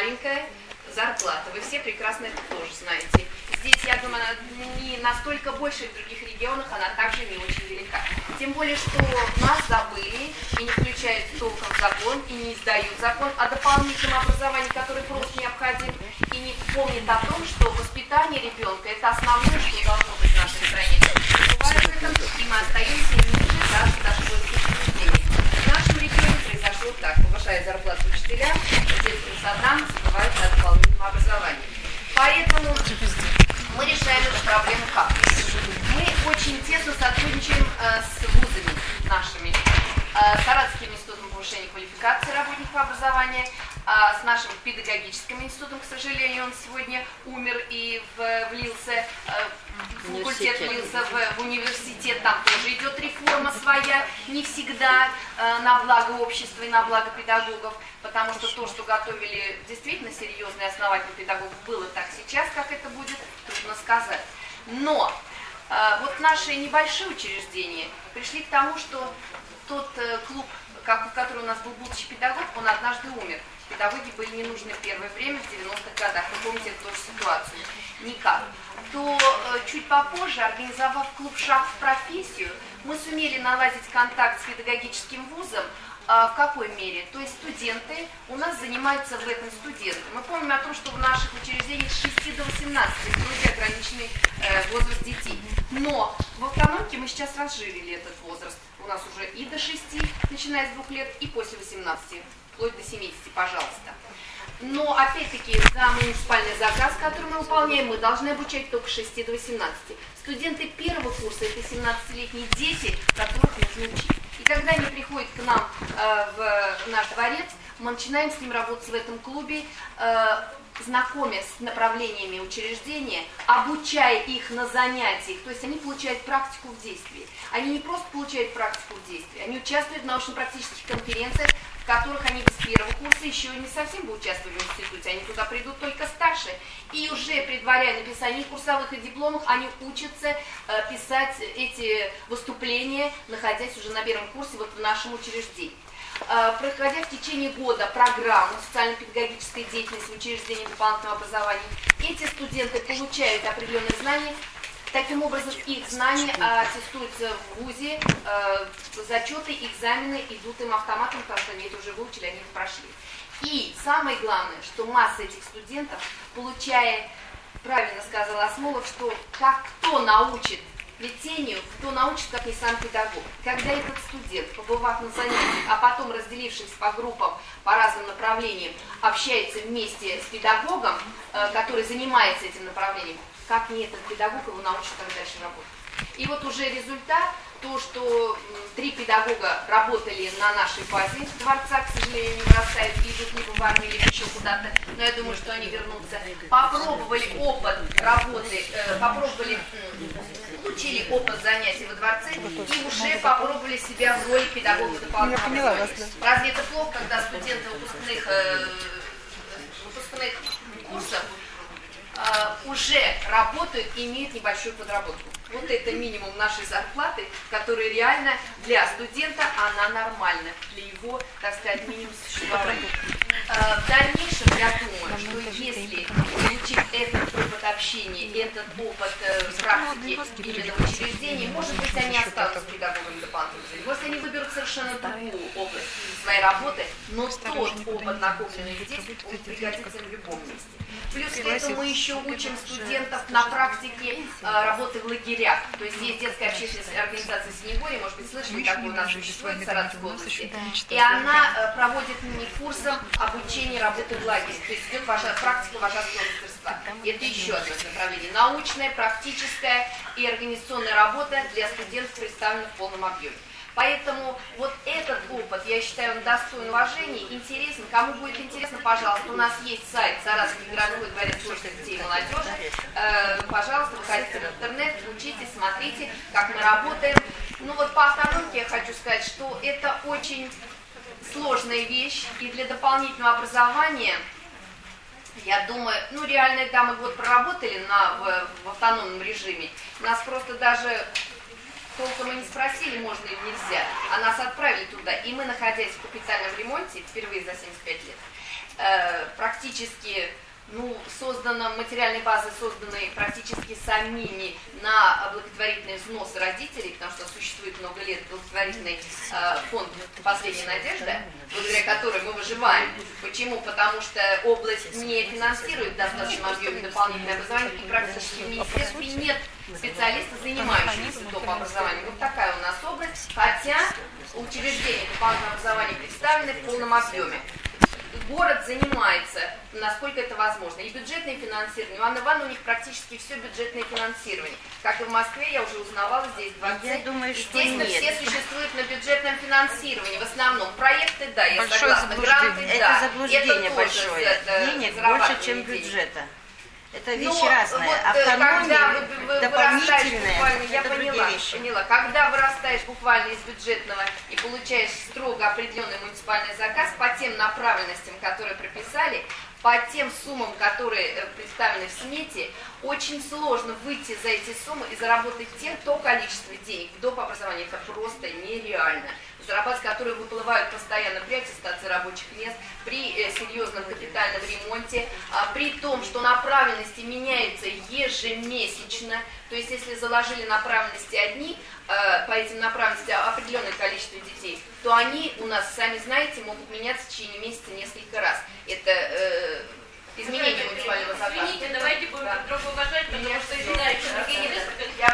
маленькая зарплата. Вы все прекрасно это тоже знаете. Здесь, я думаю, она не настолько больше в других регионах, она также не очень велика. Тем более, что нас забыли и не включают толком в закон, и не издают закон о дополнительном образовании, который просто необходим, и не помнят о том, что воспитание ребенка – это основное, что должно быть в нашей стране. И мы остаемся ниже даже дошкольных учреждений. В нашем регионе произошло так: повышая зарплату учителям, детским садам забывают о дополнительном образовании. Поэтому мы решаем эту проблему как? Мы очень тесно сотрудничаем с вузами нашими, с Саратовским институтом повышения квалификации работников образования, с нашим педагогическим институтом. К сожалению, он сегодня умер и влился, факультет влился в университет. Там тоже идет реформа своя, не всегда на благо общества и на благо педагогов, потому что то, что готовили действительно серьезные основательные педагогов, было так сейчас, как это будет, трудно сказать. Но вот наши небольшие учреждения пришли к тому, что тот клуб, в который у нас был будущий педагог, он однажды умер. Педагоги были не нужны в первое время, в 90-х годах. Вы помните эту тоже ситуацию? Никак. То чуть попозже, организовав клуб «Шаг в профессию», мы сумели наладить контакт с педагогическим вузом. В какой мере? То есть студенты, у нас занимаются в этом студенты. Мы помним о том, что в наших учреждениях с 6 до 18 вроде ограниченный возраст детей. Но в автономке мы сейчас расширили этот возраст. У нас уже и до 6, начиная с 2 лет, и после 18, вплоть до 70, пожалуйста. Но, опять-таки, за муниципальный заказ, который мы выполняем, мы должны обучать только с 6 до 18. Студенты первого курса – это 17-летние дети, которых нужно учить. И когда они приходят к нам в наш дворец, мы начинаем с ним работать в этом клубе, знакомясь с направлениями учреждения, обучая их на занятиях, то есть они получают практику в действии. Они не просто получают практику в действии, они участвуют в научно-практических конференциях, в которых они без первого курса еще не совсем бы участвовали в институте, они туда придут только старше. И уже предваряя написание курсовых и дипломов, они учатся писать эти выступления, находясь уже на первом курсе вот в нашем учреждении. Проходя в течение года программу социально-педагогической деятельности в учреждении дополнительного образования, эти студенты получают определенные знания. Таким образом, их знания аттестуются в ВУЗе, зачеты, экзамены идут им автоматом, потому что они это уже выучили, они это прошли. И самое главное, что масса этих студентов, получая, правильно сказал Осмолов, что кто научит плетению, кто научит, как и сам педагог. Когда этот студент, побывав на занятиях, а потом разделившись по группам, по разным направлениям, общается вместе с педагогом, который занимается этим направлением, как не этот педагог его научит так дальше работать. И вот уже результат, то, что 3 педагога работали на нашей базе дворца, к сожалению, не вырастают, идут либо в армию, либо еще куда-то, но я думаю, что они вернутся. Попробовали опыт работы, получили опыт занятий во дворце и уже попробовали себя в роли педагога дополнительного образования. Разве это плохо, когда студенты выпускных курсов уже работают и имеют небольшую подработку? Вот это минимум нашей зарплаты, который реально для студента, она нормальна, для его, так сказать, минимум существования. В дальнейшем, я думаю, что если получить этот опыт общения, этот опыт практики именно в учреждении, может быть, они останутся педагогами дополнительного. Может, они выберут совершенно другую область своей работы, но тот опыт, накопленный здесь, он пригодится в любом месте. Плюс к этому мы еще учим студентов на практике работы в лагерях. То есть есть детская общественная организация «Синегорье», может быть, слышали, такую у нас существует в Саратовской области. И она проводит мини-курсом обучения работы в лагере. То есть идет практика вожатского мастерства. И это еще одно направление. Научная, практическая и организационная работа для студентов представлена в полном объеме. Поэтому вот этот опыт, я считаю, он достоин уважения, интересен. Кому будет интересно, пожалуйста, у нас есть сайт Саратовский городской дворец творческих детей и молодежи. Пожалуйста, выходите в интернет, учитесь, смотрите, как мы работаем. Ну вот по автономке я хочу сказать, что это очень сложная вещь, и для дополнительного образования, я думаю, ну реально, да, мы год проработали в автономном режиме, нас просто даже толком и не спросили, можно или нельзя, а нас отправили туда, и мы, находясь в капитальном ремонте, впервые за 75 лет, практически создана, материальной базы созданы практически самими на благотворительные взносы родителей, потому что существует много лет благотворительный фонд «Последняя надежда», благодаря которой мы выживаем. Почему? Потому что область не финансирует в достаточном объеме дополнительное образование, и практически в министерстве нет специалиста, занимающегося топ образованием. Вот такая у нас область, хотя учреждения дополнительного образования представлены в полном объеме. Город занимается, насколько это возможно, и бюджетное финансирование. У Анны Ивановны у них практически все бюджетное финансирование. Как и в Москве, я уже узнавала, здесь дворцы. Я думаю, что естественно, нет. все существуют на бюджетном финансировании. В основном проекты, да, я большое согласна. Гранты, это да. заблуждение это большое. Денег больше, чем бюджета. Это вещь разная. Вот, автономия, когда дополнительная, я это поняла. Когда вырастаешь буквально из бюджетного и получаешь строго определенный муниципальный заказ по тем направленностям, которые прописали, по тем суммам, которые представлены в смете, очень сложно выйти за эти суммы и заработать то количество денег в доп. Образовании. Это просто нереально. Зарабатывать, которые выплывают постоянно при аттестации рабочих мест, при серьезном капитальном ремонте, при том, что направленности меняются ежемесячно. То есть, если заложили направленности одни, по этим направленностям определенное количество детей, то они у нас, сами знаете, могут меняться в течение месяца несколько раз. Это изменение муниципального заказа. Извините, давайте будем друг друга уважать, потому что, знаете,